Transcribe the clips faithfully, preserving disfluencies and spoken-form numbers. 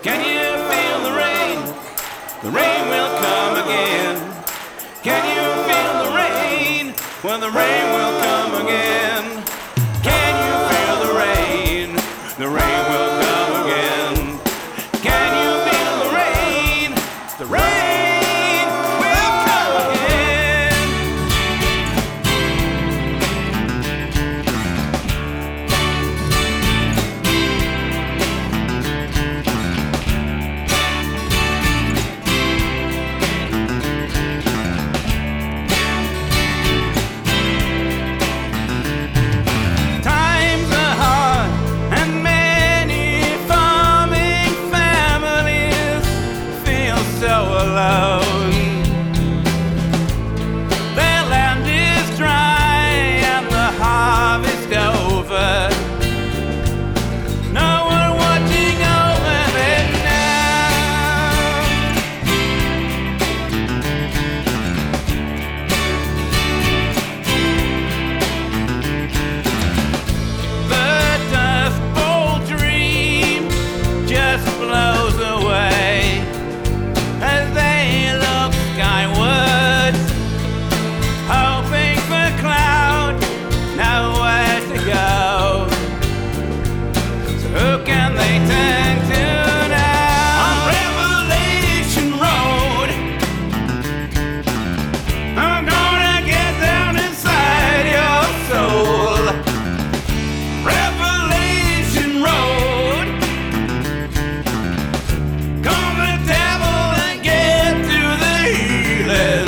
Can you feel the rain? The rain will come again. Can you feel the rain? Well, the rain will come again. Can you feel the rain? The rain will come again. Can you feel the rain? The rain will come again. Times are hard and many farming families feel so alone. Their land is dry and the harvest over. No one watching over them now. The Dust Bowl dream just blows away as they look skyward, hoping for cloud, nowhere to go. So who can they turn to now? On Revelation Road, I'm gonna get down inside your soul. Revelation Road, call the devil and get to the healing.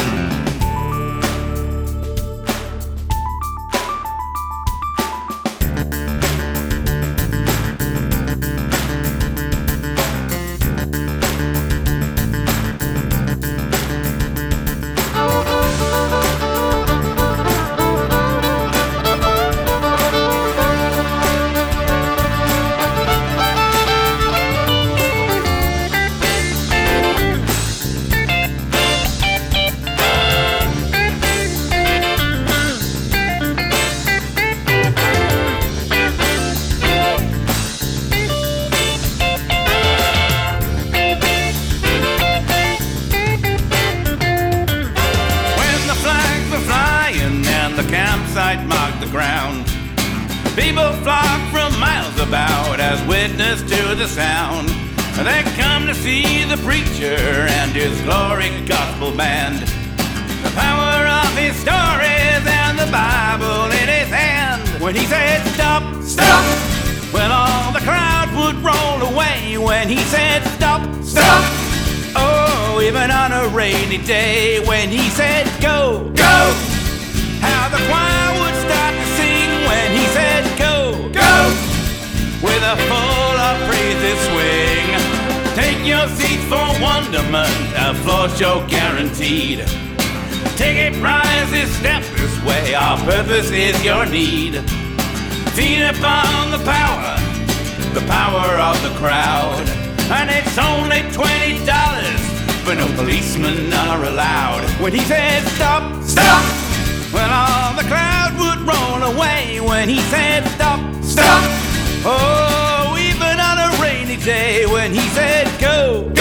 When the flags were flying and the campsite marked the ground, people flocked from miles about as witness to the sound. They come to see the preacher and his glory gospel band. The power of his stories and the Bible in his hand. When he said stop, stop, well all the crowd would roll away. When he said stop, stop, oh, even on a rainy day. When he said go, go, how the choir would start to sing. When he said go, go, with a full of praises swing. Take your seat for wonderment, a floor show guaranteed. Ticket prices step this way, our purpose is your need. Feed upon the power, the power of the crowd. And it's only twenty dollars, but no policemen are allowed. When he said stop, stop, well all the crowd would roll away. When he said stop, stop, oh, even on a rainy day. When he said go,